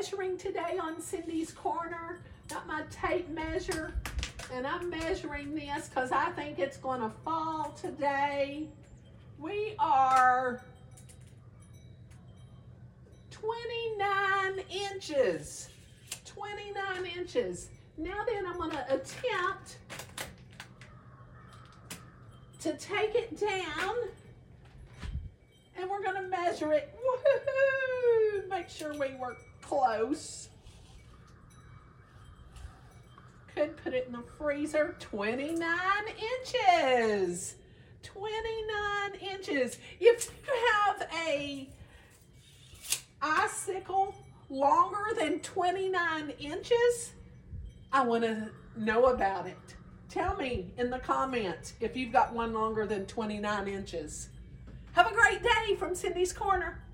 measuring today on Cindy's Corner. Got my tape measure, and I'm measuring this because I think it's going to fall today. We are 29 inches. 29 inches. Now then, I'm going to attempt to take it down, and we're going to measure it. Woohoo! Make sure we were close. Could put it in the freezer. 29 inches. 29 inches. If you have a icicle longer than 29 inches, I want to know about it. Tell me in the comments if you've got one longer than 29 inches. Have a great day from Cindy's Corner.